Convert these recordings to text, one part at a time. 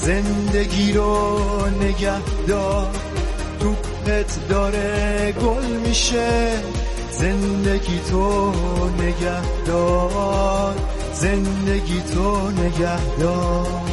زندگی رو نگه دار، توپت داره گل میشه. زندگی تو نگه دار، زندگی تو نگه دار.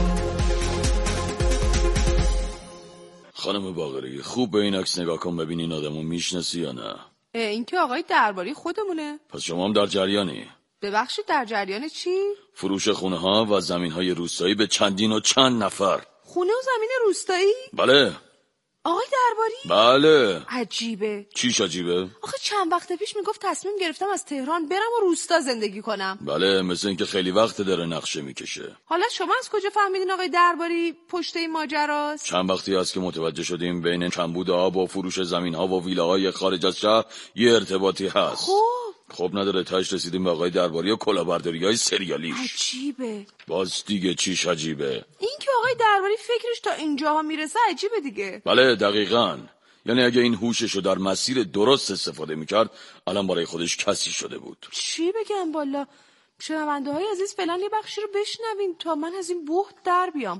خانم باقری خوب به این عکس نگاه کن ببین این آدمو میشناسی یا نه. این که آقای درباری خودمونه. پس شما هم در جریانی؟ ببخشید در جریان چی؟ فروش خونه ها و زمین های روستایی به چندین و چند نفر. خونه و زمین روستایی؟ بله. آقای درباری؟ بله. عجیبه. چیش عجیبه؟ آخه چند وقت پیش میگفت تصمیم گرفتم از تهران برم و روستا زندگی کنم. بله، مثل اینکه خیلی وقت داره نقشه میکشه. حالا شما از کجا فهمیدین آقای درباری پشت این ماجراست؟ چند وقتی هست که متوجه شدیم بین کمبود آب و فروش زمین ها و ویلاهای خارج از شهر یه ارتباطی هست. خب نداره، تاش رسیدیم به آقای درباری و کلاهبرداری‌های سریالیش. عجیبه. باز دیگه چیش عجیبه؟ این که آقای درباری فکرش تا اینجاها میرسه عجیبه دیگه. بله دقیقاً. یعنی اگه این هوششو در مسیر درست استفاده میکرد الان برای خودش کسی شده بود. چی بگم والا؟ شنونده های عزیز فعلا یه بخشی رو بشنوین تا من از این بحت در بیام.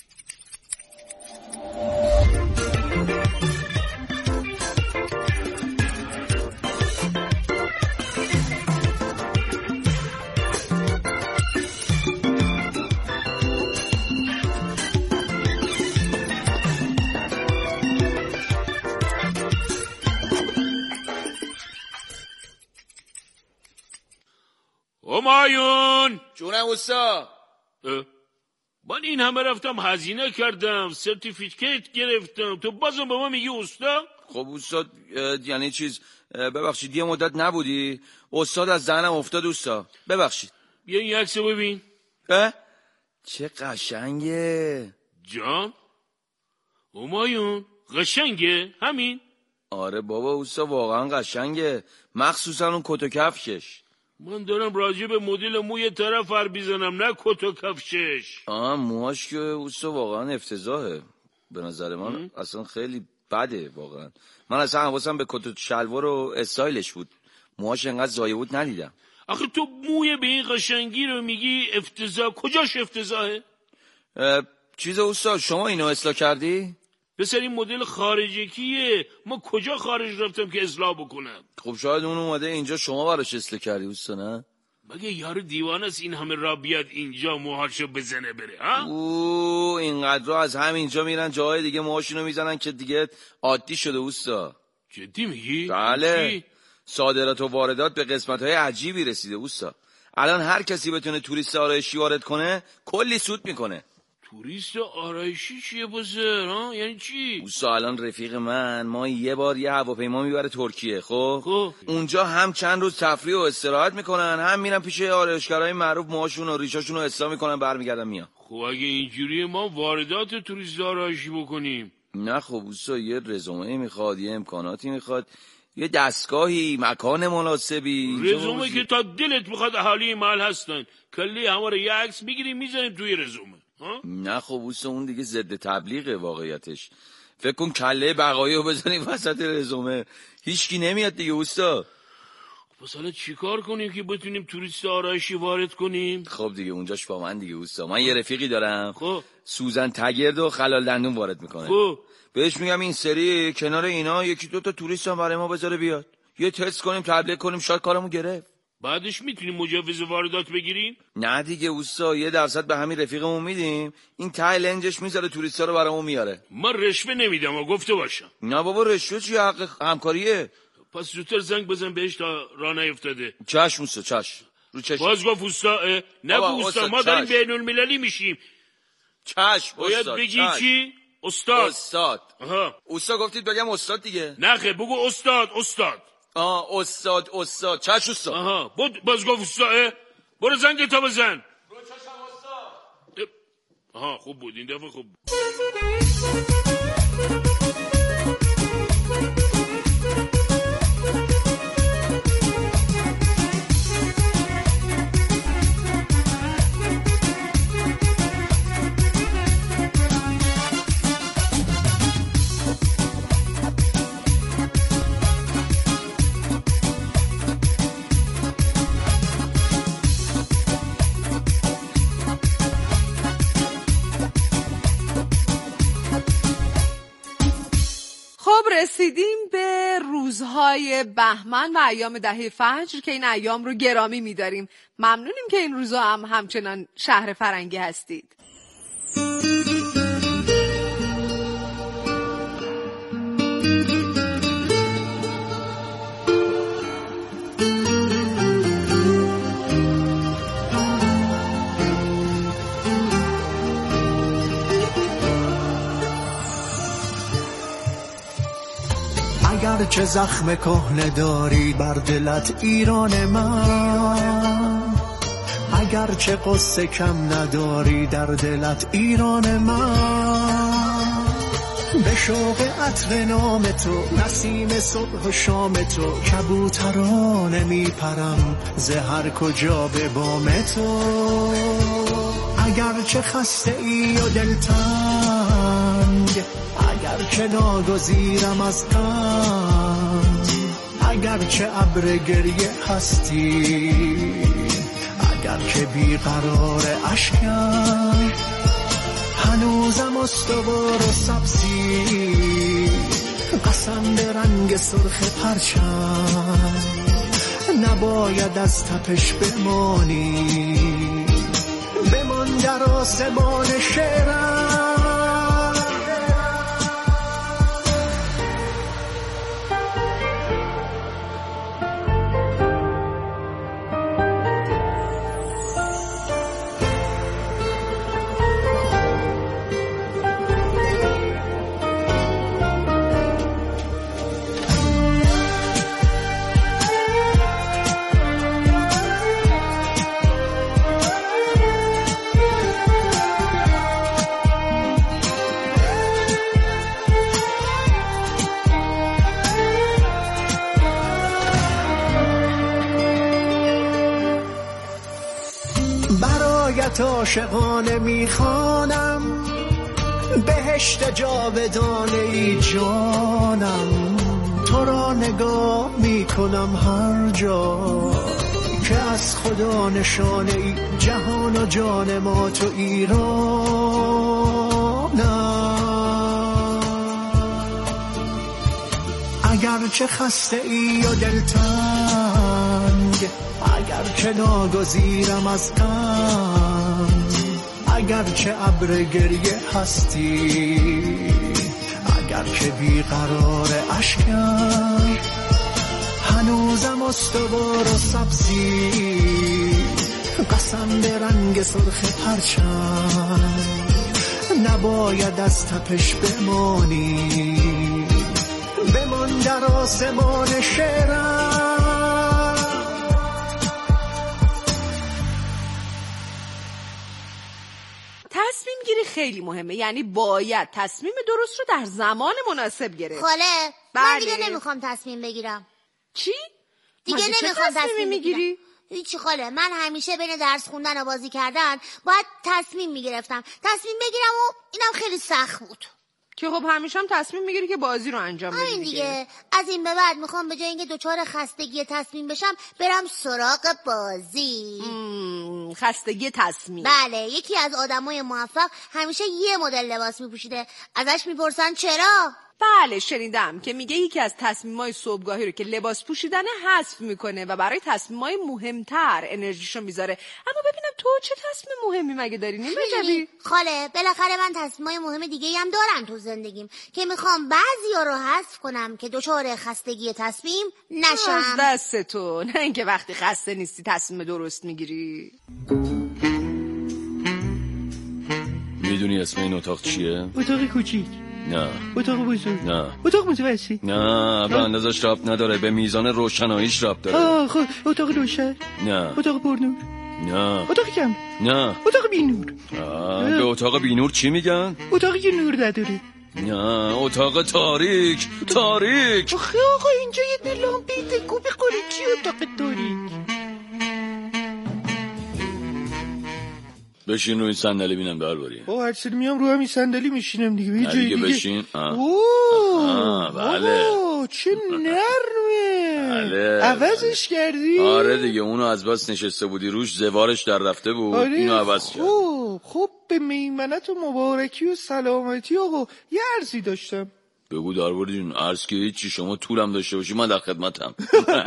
همایون جونم اوستا. من این همه رفتم هزینه کردم، سرتیفیکیت گرفتم، تو بازم به ما میگی اوستا؟ خب استاد یعنی چیز ببخشید یه مدت نبودی، استاد از ذهنم افتاد اوستا، ببخشید. بیا این عکس ببین. چه قشنگه. جان همایون قشنگه همین؟ آره بابا اوستا واقعا قشنگه، مخصوصا اون کت و کفشش. من دارم راجع به مدل موی طرف حرف میزنم نه کت و کفشش. موهاش که اوستا واقعا افتضاحه به نظر من. اصلا خیلی بده واقعا. من اصلا حواسم به کت و شلوار و استایلش بود، موهاش انقدر زایه بود ندیدم. آخه تو موی به این قشنگی رو میگی افتضاح، کجاش افتضاحه؟ چیز اوستا شما اینو اصلاح کردی؟ پسر این مدل خارجی کیه؟ ما کجا خارج رفتم که اصلاح بکنم؟ خب شاید اون اومده اینجا شما براش اصلاح کردی اوستا نه؟ مگه یارو دیوانه است این همه را بیاد اینجا موهاشو بزنه بره ها؟ اینقدر از همینجا میرن جاهای دیگه موهاشونو میزنن که دیگه عادی شده اوستا. جدی میگی؟ بله. صادرات و واردات به قسمت‌های عجیبی رسیده اوستا. الان هر کسی بتونه توریست آرایشی وارد کنه کلی سود میکنه. توریست آرایشی چیه بزر ها؟ یعنی چی؟ اوستا الان رفیق من ما یه بار یه هواپیما میبره ترکیه. خب اونجا هم چند روز تفریح و استراحت میکنن، هم میرن پیش آرایشگرای معروف موهاشون و ریشاشون رو اصلاح میکنن برمیگردن میان. خب اگه اینجوری ما واردات توریست آرایشی بکنیم؟ نه خب اوستا یه رزومه میخواد، یه امکاناتی میخواد، یه دستگاهی، مکان مناسبی. رزومه که تا دلت بخواد اهالی محل هستن، کلی همه رو یه عکس میگیریم میذاریم توی رزومه. نه خب اوستا اون دیگه ضد تبلیغه واقعیتش. فکر کن کله بقایی رو بزنیم وسط رزومه هیچکی نمیاد دیگه اوستا. پس حالا چیکار کنیم که بتونیم توریست آرایشی وارد کنیم؟ خب دیگه اونجاش با من دیگه اوستا. من یه رفیقی دارم سوزن تگرد و خلال دندون وارد میکنه. بهش میگم این سری کنار اینا یکی دوتا توریست هم برای ما بذاره بیاد، یه تست کنیم تبلیغ کنیم، شاید کارمون گرفت. بعدش میتونیم مجوز واردات بگیریم؟ نه دیگه اوستا، 1% به همین رفیقمون میدیم، این ته لنجش میذاره توریستا رو برامون میاره. من رشوه نمیدم و گفته باشم. نه بابا رشوه چیه، حق همکاریه. پس زودتر زنگ بزن بهش تا راه نیفتاده. چشم اوستا چشم. رو چشم. باز گفت اوستا. نگو اوستا، ما داریم بین المللی میشیم. چشم باید بگی چی؟ استاد. استاد. اوستا گفتید بگم استاد دیگه. نه خیر بگو استاد. استاد. چشم اوستا. باز گفت اوستا. برو زنگ تا بزن. رو چشم اوستا. خوب بود این دفعه خوب بود. خب رسیدیم به روزهای بهمن و ایام دهه فجر که این ایام رو گرامی می‌داریم. ممنونیم که این روزها هم همچنان شهر فرنگی هستید. اگر چه زخم کهنه داری بر دلت ایران من، اگر چه قصه کم نداری در دلت ایران من، به شوق عطر نام تو نسیم صبح و شام تو کبوترانه میپرم ز هر کجا به بام تو. اگر چه خسته ای و دلتنگ، اگر چه ناگزیرم از غم، اگر چه ابر گریه هستی، اگر که بیقرار اشکم، هنوزم استوار و سبزی، قسم به رنگ سرخ پرچم، نباید از تپش بمانی، بمان در آسمان شعرم. برایت عاشقانه میخوانم، بهشت جاودانه ای جانم، تو را نگاه میکنم هر جا که از خدا نشانه ای، جهان و جان ما تو ایرانم. اگر چه خسته ای و دلتنگ، اگر چه ناگزیرم از غم، اگر چه ابر گریه هستی، اگر که بیقرار اشکم، هنوزم استوار و سبزی، قسم به رنگ سرخ پرچم، نباید از تپش بمانی، بمان در آسمان شعرم. تصمیم گیری خیلی مهمه، یعنی باید تصمیم درست رو در زمان مناسب گرفت. خاله من دیگه نمیخوام تصمیم بگیرم. چی؟ دیگه نمیخوام تصمیم میگیری؟ هیچی خاله، من همیشه بین درس خوندن و بازی کردن باید تصمیم میگرفتم، تصمیم بگیرم و اینم خیلی سخت بود. که خب همیشه هم تصمیم میگیری که بازی رو انجام بدی دیگه. از این به بعد میخوام به جای اینکه دچار خستگی تصمیم بشم برم سراغ بازی. خستگی تصمیم. بله، یکی از آدمای موفق همیشه یه مدل لباس میپوشیده، ازش میپرسن چرا؟ بله شنیدم که میگه یکی از تصمیمای صبحگاهی رو که لباس پوشیدن حذف میکنه و برای تصمیمای مهمتر انرژیشو میذاره. اما ببینم تو چه تصمیم مهمی مگه داری؟ نیمه خاله بالاخره من تصمیمای مهم دیگه هم دارم تو زندگیم که میخوام بعضیا رو حذف کنم که دچار خستگی تصمیم نشم. از دست تو، نه اینکه وقتی خسته نیستی تصمیم درست میگیری. میدونی اسم این اتاق چیه؟ اتاق کوچیک. نه. اتاق بزرگ. نه. اتاق متوسط. نه، به اندازش ربط نداره، به میزان روشناییش ربط داره. خب اتاق روشن. نه. اتاق پرنور. نه. اتاق کم. نه. اتاق بینور. به اتاق بینور چی میگن؟ اتاقی که نور نداره. نه، اتاق تاریک. تاریک. آخه آقا اینجا یه دونه لامپی تکو بخوری، چی اتاق تاریک؟ بشین روی صندلی بینم درباری. هر سری میام رو همین صندلی میشینم دیگه. نه دیگه بشین. بله. چه نرمه. بله. عوضش کردی؟ آره دیگه، اونو از بس نشسته بودی روش زوارش در رفته بود. آره. اینو عوض کرد. خب به میمنت و مبارکی و سلامتی آقا یه عرضی داشتم. بگو درباره جون. عرض که هیچی، شما طولم داشته باشی من در خدمتم.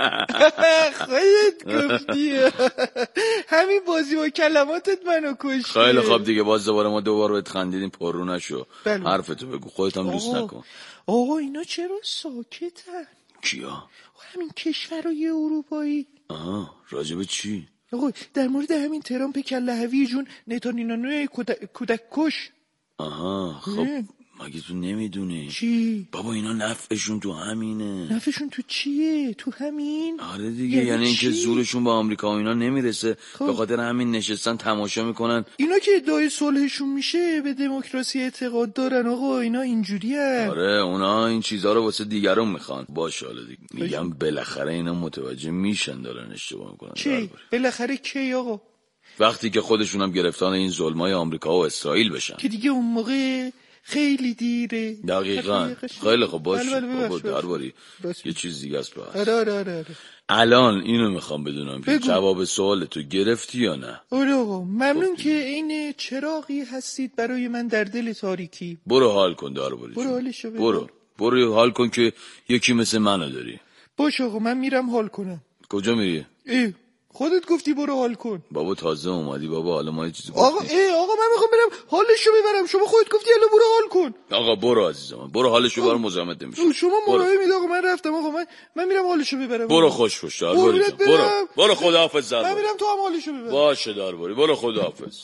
خودت گفتی. همین بازی با کلماتت منو کشتی. خیلی خوب دیگه، باز دوباره ما دوباره بهت خندیدیم، پررو نشو. حرفتو بگو، خودت هم دوست نکن. آقا اینا چرا ساکتن؟ کیا؟ همین کشورهای اروپایی. آها، راجب چی؟ آقا در مورد همین ترامپ کلهوی جون نتانیانوی کودک کش. آها، خب مگه تو نمیدونی؟ چی؟ بابا اینا نفعشون تو همینه. نفعشون تو چیه؟ تو همین؟ آره دیگه، یعنی اینکه زورشون با آمریکا و اینا نمیرسه، به خاطر همین نشستن تماشا میکنن. اینا که ادعای صلحشون میشه به دموکراسی اعتقاد دارن آقا، اینا اینجوریه. آره اونا این چیزا رو واسه دیگران میخوان. باشه حالا دیگه میگم بالاخره اینا متوجه میشن دارن اشتباه میکنن. چی؟ بالاخره کی آقا؟ وقتی که خودشون هم گرفتار این ظلمای آمریکا و اسرائیل بشن که دیگه اون موقع خیلی دیره. دقیقاً. خیلی خوب باشه. بابا درباره یه چیز دیگه است بس. آره. الان اینو میخوام بدونم که جواب سوال تو گرفتی یا نه؟ آره آقا ممنون که این چراغی هستید برای من در دل تاریکی. برو حال کن درباره. برو حالشو ببر. برو حال کن که یکی مثل منو داری. باشه آقا من میرم حال کنم. کجا میری؟ خودت گفتی برو حال کن. بابا تازه اومدی بابا، حالا ما یه چیزی آقا من میخوام برم حالشو ببرم. شما خودت گفتی الان برو حال کن. آقا برو عزیزم، برو حالشو ببر، مزاحمت نمیشه. شما مراقب آقا، من رفتم آقا، من میرم حالشو ببرم. برو خوش برو خداحافظ. من میرم تو هم حالشو ببر. باشه درباره، برو خداحافظ.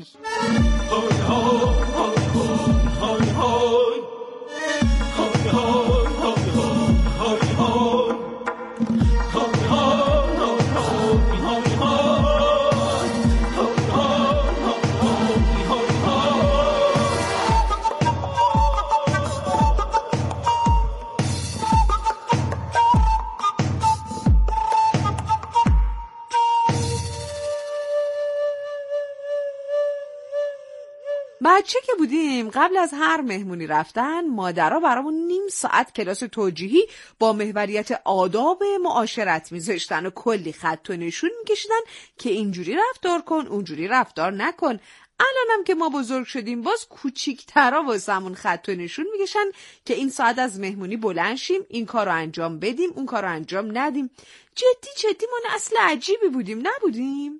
بچه که بودیم قبل از هر مهمونی رفتن مادرها برامون نیم ساعت کلاس توجیهی با محوریت آداب معاشرت میذاشتن و کلی خط و نشون میکشیدن که اینجوری رفتار کن اونجوری رفتار نکن. الانم که ما بزرگ شدیم باز کوچیک‌ترا واسمون خط و نشون میکشن که این ساعت از مهمونی بلند شیم، این کارو انجام بدیم، اون کارو انجام ندیم. جدی ما اصل عجیبی بودیم نبودیم؟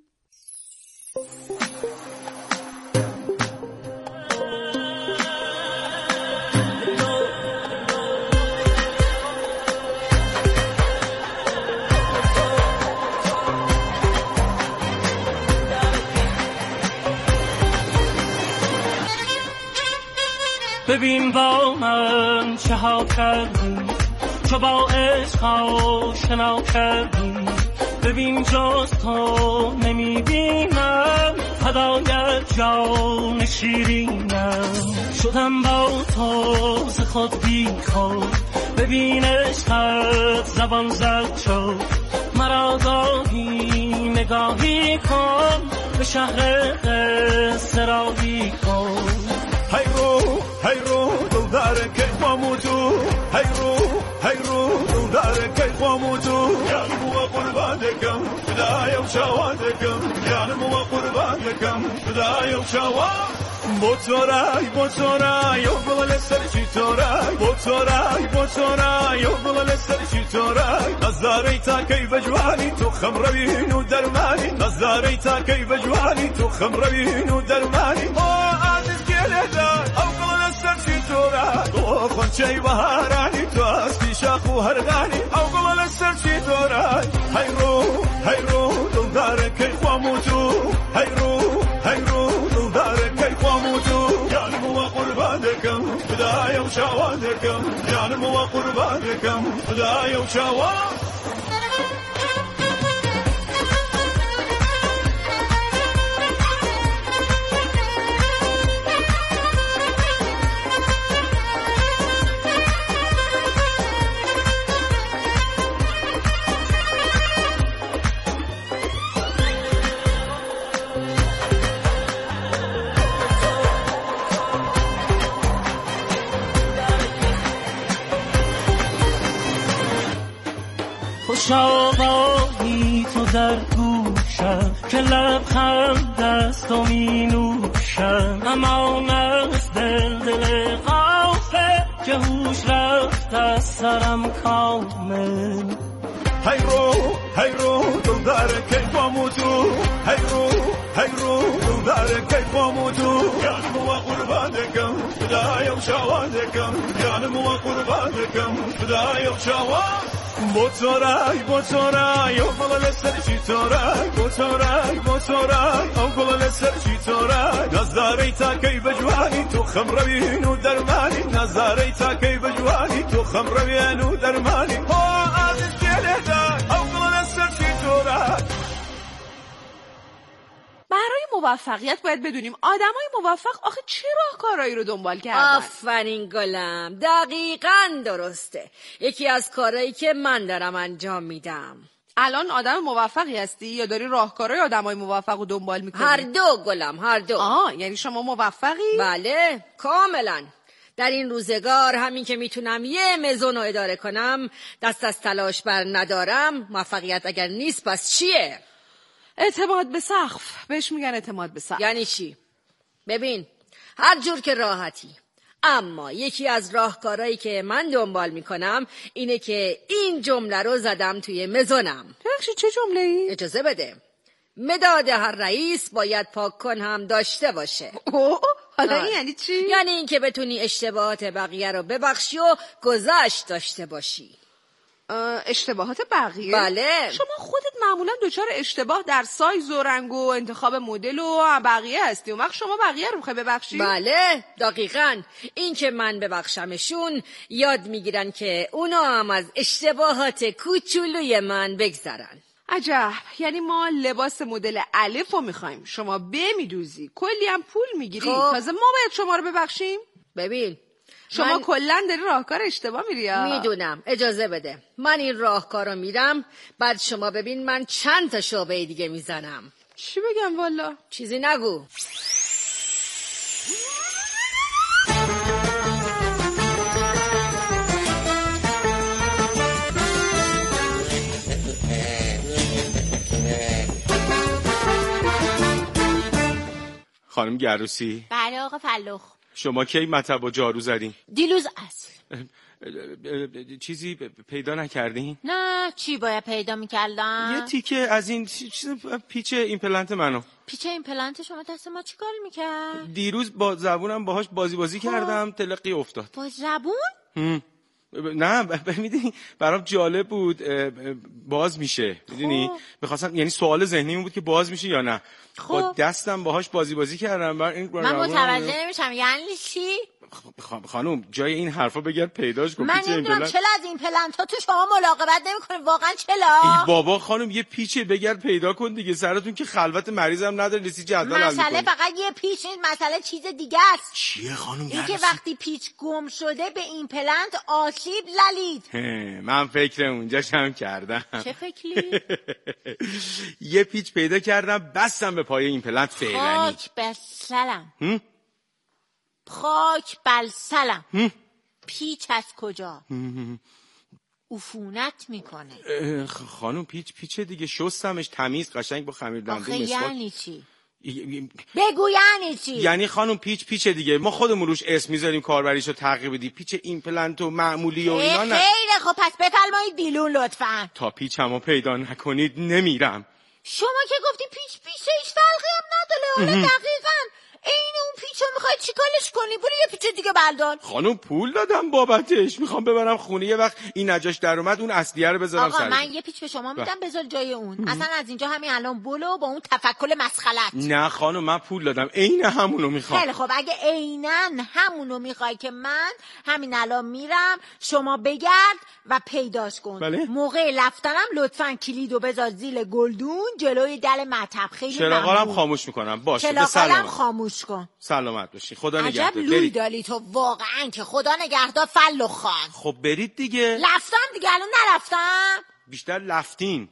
ببین با من چه ها کردی، چو با عشق آشنا کردی. ببین جز تو نمیبینم، فدایت جان شیرینم. شدم با تو ز خود بی خود، ببین عشقت زبان زد شد. مرا گاهی نگاهی کن، به شهر قصه راهی کن. هی رو دل داره که خاموتو، هی رو دل داره که خاموتو. یعنی مو قربان دکم بدای و شواد دکم، یعنی مو قربان دکم بدای و شواد. بوتورای و بلال سرچی تورای، بوتورای و بلال سرچی تورای. نظری تا کی بجوانی تو خمروین و درمانی، نظری تا کی بجوانی تو خمروین و درمانی. خونچه بهارانی تو هستی شاخ و هرگانی، او قبل سرچی دورای. هی رو دل داره که خاموتو، هی رو دل داره که خاموتو. یعنی مو قربان دکم بدای و شواد دکم، یعنی مو قربان دکم بدای و شواد. خوشاوایی تو در گوشم که لبخند دست و می نوشم. امان از دل غافل که هوش رفت از سرم کامل. هی رو دل داره که بامو تو، هی رو دل داره که بامو تو، جانم و قربانکم خدایا و شوادکم، جانم و قربانکم خدایا و شواد. بوتورای او گل لسر چی تورای، بوتورای او گل لسر چی تورای، نظری تا کی بجوانی تو خمروین و درمانی، نظری تا کی بجوانی تو خمروین و درمانی. برای موفقیت باید بدونیم آدمای موفق آخه چه راهکارهایی رو دنبال کردن. آفرین گلم، دقیقاً درسته. یکی از کارهایی که من دارم انجام میدم. الان آدم موفقی هستی یا داری راهکارهای آدمای موفق رو دنبال میکنی؟ هر دو گلم، هر دو. یعنی شما موفقی؟ بله، کاملاً. در این روزگار همین که میتونم یه مزون رو اداره کنم، دست از تلاش بر ندارم. موفقیت اگر نیست پس چیه؟ اعتماد به سقف. بهش میگن اعتماد به سقف. یعنی چی؟ ببین، هر جور که راحتی. اما یکی از راهکارهایی که من دنبال میکنم اینه که این جمله رو زدم توی مزونم. چه جمله ای؟ اجازه بده. مداد هر رئیس باید پاک کن هم داشته باشه. حالا این یعنی چی؟ یعنی این که بتونی اشتباهات بقیه رو ببخشی و گذشت داشته باشی. اشتباهات بقیه؟ بله. شما خودت معمولا دچار اشتباه در سایز و رنگ و انتخاب مدل و بقیه هستی، اون وقت شما بقیه رو میخوای ببخشی؟ بله، دقیقاً. این که من ببخشمشون یاد میگیرن که اونا هم از اشتباهات کوچولوی من بگذرن. عجب. یعنی ما لباس مدل الف رو میخوایم، شما میدوزی، کلی هم پول میگیری، تازه ما باید شما رو ببخشیم؟ ببین، شما کلن داری راهکار اشتباه میری. میدونم، اجازه بده من این راهکار رو میرم، بعد شما ببین من چند تا شعبه دیگه میزنم. چی بگم والا؟ چیزی نگو. خانم گروسی. بله آقا فلوخ. شما کی مطب و جارو زدین؟ دیروز اصل. چیزی پیدا نکردین؟ نه، چی باید پیدا میکردم؟ یه تیکه از این چیز پیچ ایمپلنت منو. پیچ ایمپلنت شما دست ما چی کار میکرد؟ دیروز با زبونم باهاش بازی کردم، تلقی افتاد. با زبون؟ نه میدونی برام جالب بود باز میشه، میدونی میخواستم، یعنی سوال ذهنی بود که باز میشه یا نه. با دستم باهاش بازی کردم. من متوجه نمیشم یعنی چی؟ خانم جای این حرفا بگرد پیداش کن. من نمیدونم چلا از این پلنتا تو شما ملاقبت نمیکنه واقعا چلا؟ ای بابا خانم یه پیچه بگرد پیدا کن دیگه، سرتون که خلوت مریضم نداره لیسی جدول حل مسئله فقط یه پیچ نیست، مسئله چیز دیگه است. چیه خانم؟ این که وقتی پیچ گم شده به این پلنت آسیب للید. من فکر اونجاشم کردم. چه فکری؟ یه پیچ پیدا کردم بستم به پای این پلنت فعلنی. خاک بسلم. خاک بلسلم. پیچ از کجا؟ عفونت میکنه. خانم پیچ دیگه، شستمش تمیز قشنگ با خمیر دنده مسواک. یعنی چی؟ بگو یعنی چی؟ یعنی خانم پیچ دیگه، ما خودمون روش اسم میذاریم کاربریشو تغییر بدی. پیچ ایمپلنت و معمولی و اینا نه. خیلی خب پس بفرمایید بیلون لطفا. تا پیچمو پیدا نکنید نمیرم. شما که گفتی پیچ هیچ فرقی هم نداره. حالا دقیقاً این اون پیچو میخوای چیکارش کنی؟ برو یه پیچ دیگه بردار. خانم پول دادم بابتش، میخوام ببرم خونه، یه وقت این نجاش در اومد اون اصلیه رو بذارم سر. آقا من سر یه پیچ به شما میدم بذار جای اون. اصلا از اینجا همین الان بولو با اون تفکر مسخلت. نه خانم من پول دادم، عین همونو میخوام. خیلی خب اگه عیناً همونو میخوای که من همین الان میرم، شما بگرد و پیداش کن. بله؟ موقع رفتنم لطفاً کلیدو بذار زیر گلدون جلوی در مطب. خیلی چراغالم خاموش میکنم. باشه به سلامت. خاموش کن. سلامت باشی. خدا نگهدار. عجب لوی دالی تو واقعا که خدا نگهدار فلوخ خان. خب برید دیگه. رفتم دیگه، الان نرفتم. بیشتر لفتین.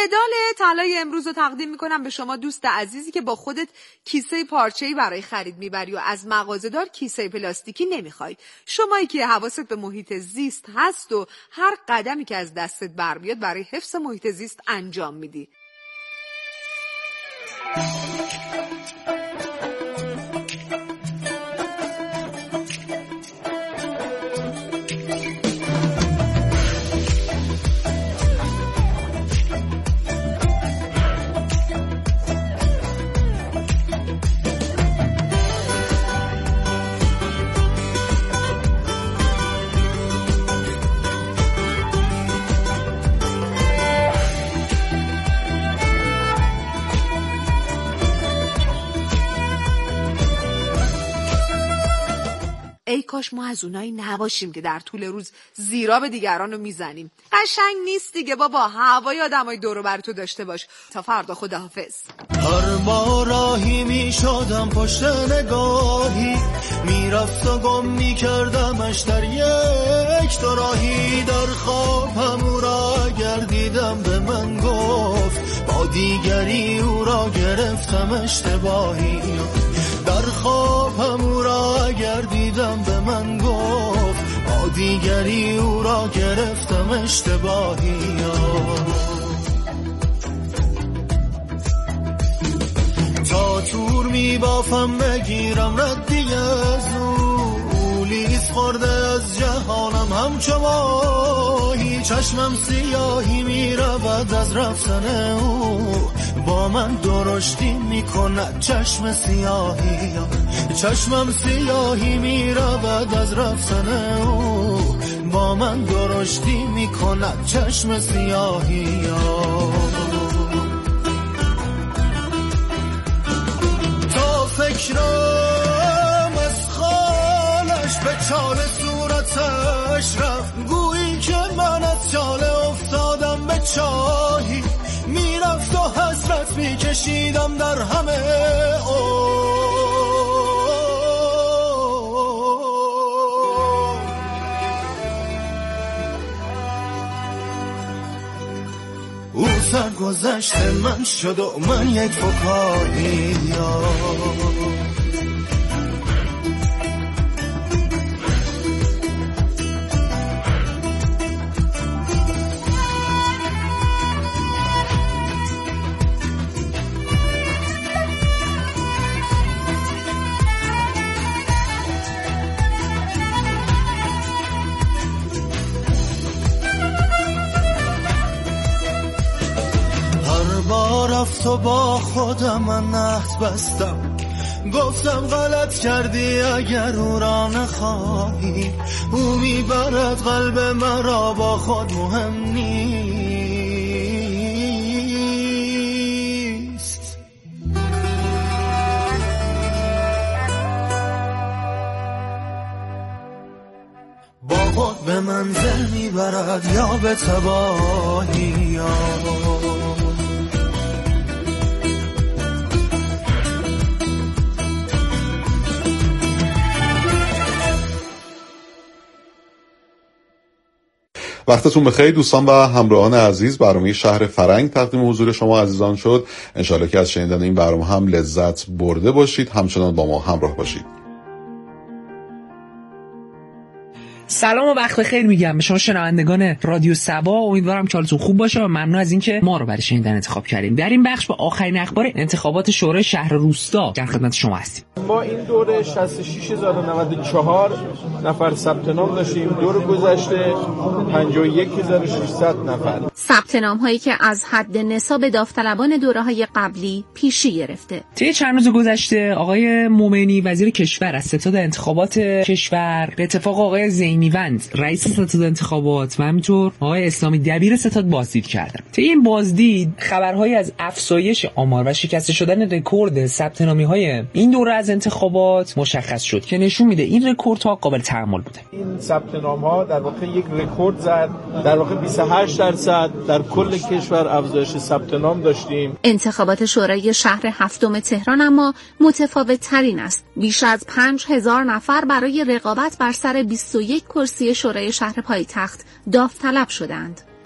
مدال طلای امروز رو تقدیم میکنم به شما دوست عزیزی که با خودت کیسه پارچه‌ای برای خرید میبری و از مغازه‌دار کیسه پلاستیکی نمیخوای. شمایی که حواست به محیط زیست هست و هر قدمی که از دستت برمیاد برای حفظ محیط زیست انجام میدی. ای کاش ما از اونایی نباشیم که در طول روز زیرا به دیگران رو میزنیم. قشنگ نیست دیگه بابا. هوای آدمای دور و بر تو داشته باش. تا فردا، خداحافظ. هر ما راهی میشدم پشت نگاهی میرفت و گم میکردمش در یک دو راهی. در خوابم او را گردیدم به من گفت با دیگری او را گرفتم اشتباهی. در خوابم او را گردیدم به من گفت با دیگری او را گرفتم اشتباهی. تا تور می بافم بگیرم ردی از او لیز خورده از جهانم همچو ماهی. چشمم سیاهی می رود از رفتن او با من درشتی می کند چشم سیاهی. چشمم سیاهی می رود از رفتن او با من درشتی می کند چشم سیاهی. تا فکرم از خالش به چال صورتش رفت گویی که من از چاله افتادم به چاهی. میرفت و حسرت میکشیدم در همه او سرگذشت من شد و من یک فکاری. رفت و با خودم من عهد بستم گفتم غلط کردی اگر او را نخواهی. او میبرد قلب مرا با خود مهم نیست. با خود به منزل میبرد یا به تباهی. وقتتون بخیر دوستان و همراهان عزیز. برنامه شهر فرنگ تقدیم حضور شما عزیزان شد. انشالله که از شنیدن این برنامه هم لذت برده باشید. همچنان با ما همراه باشید. سلام و وقت بخیر میگم به شما شنوندگان رادیو سبا. امیدوارم که حالتون خوب باشه و ممنون از اینکه ما رو برای شنیدن انتخاب کردیم. در این بخش با آخرین اخبار انتخابات شورای شهر روستا در خدمت شما هستیم. ما این دوره 66094 نفر ثبت نام داشتیم. دور گذشته 51600 نفر ثبت نام هایی که از حد نصاب داوطلبان دوره‌های قبلی پیشی گرفته. طی چند روز گذشته آقای مومنی وزیر کشور از ستاد انتخابات کشور به اتفاق آقای زینیوند رئیس ستاد انتخابات و همینطور آقای اسلامی دبیر ستاد بازدید کردند. طی این بازدید خبرهایی از افزایش آمار و شکسته شدن رکورد ثبت نامی‌های این دوره از انتخابات مشخص شد که نشون میده این رکوردها قابل تحمل بوده. این ثبت نام‌ها در واقع یک رکورد زد. در واقع 28% در کل کشور افزایش ثبت نام داشتیم. انتخابات شورای شهر هفتم تهران اما متفاوت ترین است. بیش از 5000 نفر برای رقابت بر سر 21 کرسی شورای شهر پایتخت داوطلب شدند.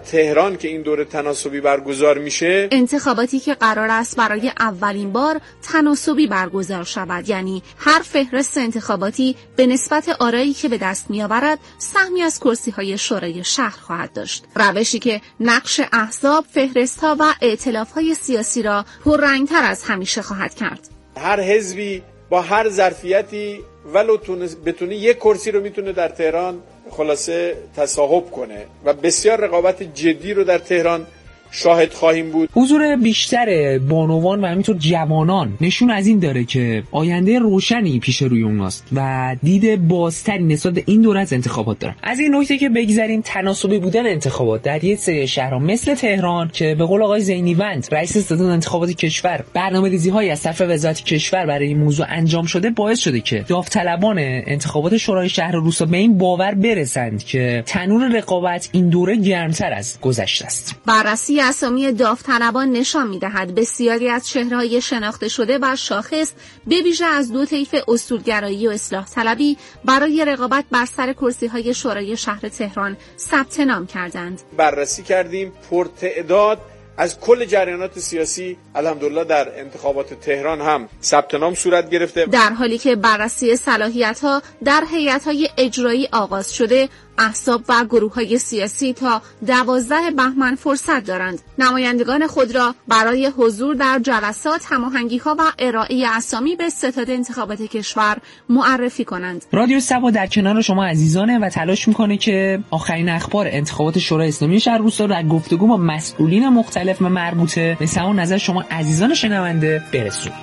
تهران که این دوره تناسبی برگزار میشه، انتخاباتی که قرار است برای اولین بار تناسبی برگزار شود، یعنی هر فهرست انتخاباتی به نسبت آرایی که به دست میآورد سهمی از کرسی‌های شورای شهر خواهد داشت. روشی که نقش احزاب، فهرست‌ها و ائتلاف‌های سیاسی را پررنگ‌تر از همیشه خواهد کرد. هر حزبی با هر ظرفیتی ولو بتونه یک کرسی رو میتونه در تهران خلاصه تصاحب کنه و بسیار رقابت جدی رو در تهران شاهد خواهیم بود. حضور بیشتر بانوان و همینطور جوانان نشون از این داره که آینده روشنی پیش روی اوناست و دید بازتری نسبت به این دوره از انتخابات دارن. از این نکته که بگذاریم، تناسبی بودن انتخابات در یک سری شهرها مثل تهران که به قول آقای زینیوند رئیس ستاد انتخابات کشور برنامه‌ریزی‌های از طرف وزارت کشور برای این موضوع انجام شده، باعث شده که داوطلبان انتخابات شورای شهر روستا به این باور برسند که تنور رقابت این دوره گرمتر از گذشته است. بررسی اسامی داوطلبان نشان می‌دهد بسیاری از چهره‌های شناخته شده و شاخص به ویژه از دو طیف اصولگرایی و اصلاح طلبی برای رقابت بر سر کرسی‌های شورای شهر تهران ثبت نام کردند. بررسی کردیم پرتعداد از کل جریانات سیاسی الحمدلله در انتخابات تهران هم ثبت نام صورت گرفته. در حالی که بررسی صلاحیت‌ها در هیئت‌های اجرایی آغاز شده، احزاب و گروه‌های سیاسی تا 12 بهمن فرصت دارند نمایندگان خود را برای حضور در جلسات، هماهنگی‌ها و ارائه اسامی به ستاد انتخابات کشور معرفی کنند. رادیو صبا در کنار شما عزیزانه و تلاش میکنه که آخرین اخبار انتخابات شورای اسلامی شهر روستا را در گفتگو با مسئولین مختلف و مربوطه به سماع نظر شما عزیزان شنونده برسونه.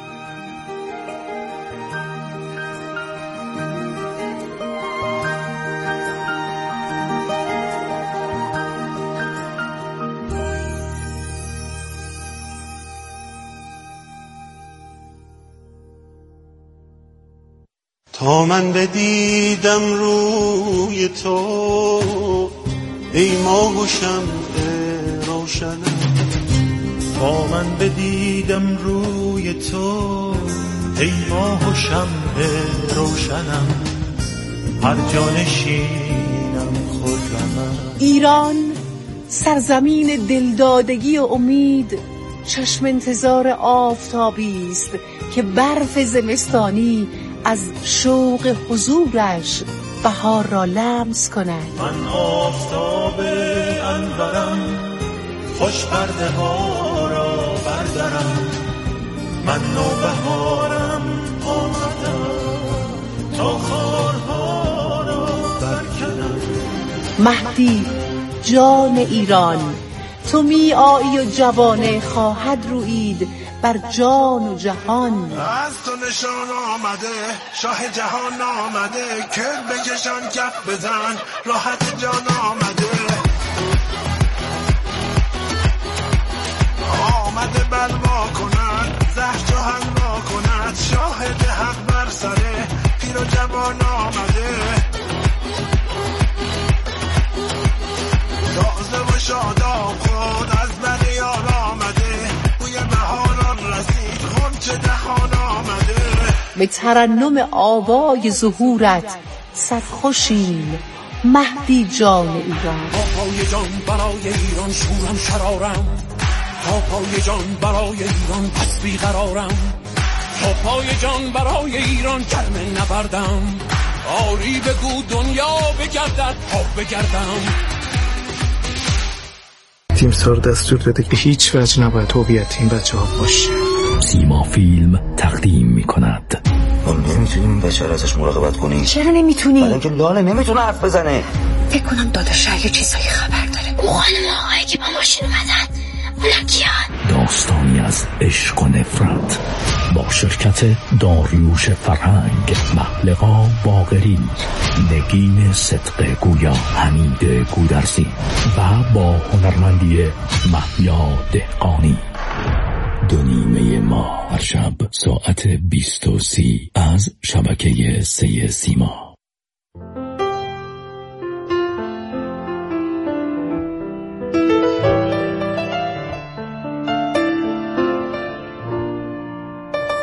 تا من بدیدم روی تو ای ماه و شمع روشنم، تا من بدیدم روی تو ای ماه و شمع روشنم، هر جا نشینم خرمم. ایران سرزمین دلدادگی و امید، چشم انتظار آفتابی است که برف زمستانی از شوق حضورش بهار را لمس کند. من آفتاب انورم، خوش پرده ها را بردارم، من نوبهارم آمدم تا خارها را برکنم. مهدی جان ایران، تو می آیی و جوانه خواهد رویید بر جان و جهان. از تو نشان آمده، شاه جهان آمده، که بکشان کف بزن راحت جان آمده. آمده بلوا کند، زهر جهان ما کند، شاهد حق بر سره پیر و جوان آمده. تازه و شاداب خود از بریار آمده، بوی بهاران رسید غنچه دهان آمده. به ترنم آوای ظهورت سرخوشیم مهدی جان ایران. پای جان برای ایران شورم شرارم، پای جان برای ایران پس بیقرارم، پای جان برای ایران گرم نبردم. آری بگو دنیا بگردد ها بگردم. تیمسار دستور داده که هیچ وجه نباید هویت این بچه ها باشه. سیما فیلم تقدیم میکند. ما نمیتونیم این بچه ها ازش مراقبت کنیم. چرا نمیتونی؟ بعد اینکه لاله نمیتونه حرف بزنه. فکر کنم داداش یه چیزایی خبر داره. اون خانم آقایی که با ماشین اومدن اونا کیان؟ داستانی از عشق و نفرت با شرکت داریوش فرهنگ، محلقا باقری، نگین صدق گویا، حمید گودرزی و با هنرمندی محیا دهقانی. دو نیمه ما هر شب ساعت 20:30 از شبکه 3 سیما.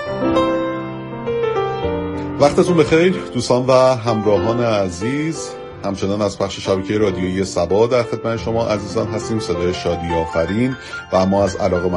وقتتون بخیر دوستان و همراهان عزیز. همچنان از بخش شبکه رادیویی سبا در خدمت شما عزیزان هستیم، صدای شادی آفرین، و اما از علاقه